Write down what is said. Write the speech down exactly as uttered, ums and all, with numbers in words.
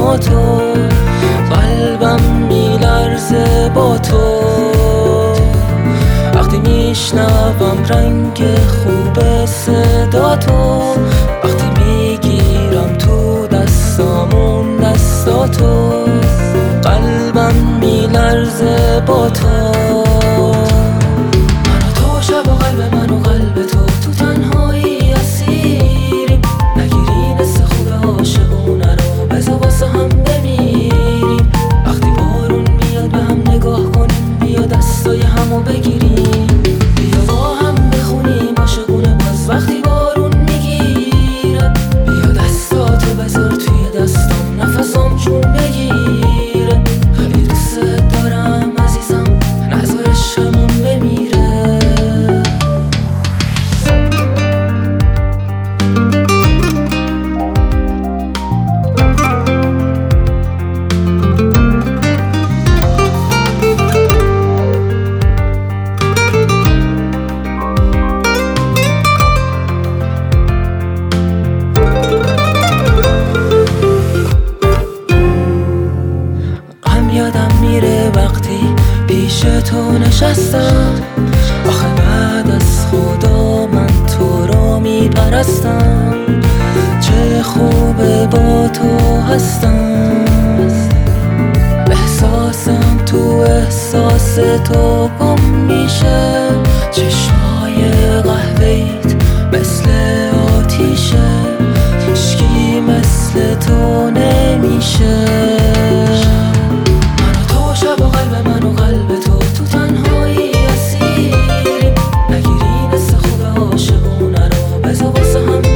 و تو، قلبم میلرزه با تو. وقتی میشنوم رنگ خوب صدا تو، وقتی میگیرم تو دستامون دستاتو، قلبم میلرزه با تو. من و تو شب و قلب من و قلب تو، تو تنهایی اسیریم. نگیری نسه خوب عاشقونه رو، بذار واسه هم بمیریم. وقتی بارون میاد به هم نگاه کنیم، بیا دستای همو بگیریم. بیا با هم بخونیم عاشقونه باز وقتی بارون میگیره. بیا دستاتو بذار توی دستام، نفسام جون بگیره. خیلی دوست دارم عزیزم، نذار عشقمون بمیره. یادم میره وقتی پیش تو نشستم، آخه بعد از خدا من تو رو میپرستم. چه خوبه با تو هستم، احساسم تو احساس تو گم میشه. چشمای قهوه‌ایت مثل آتیشه، هیچکی مثل تو نمیشه. شب و قلب من و قلب تو، تو تنهایی اسیریم. نگیری نسه خوب عاشقونه رو، بذار واسه هم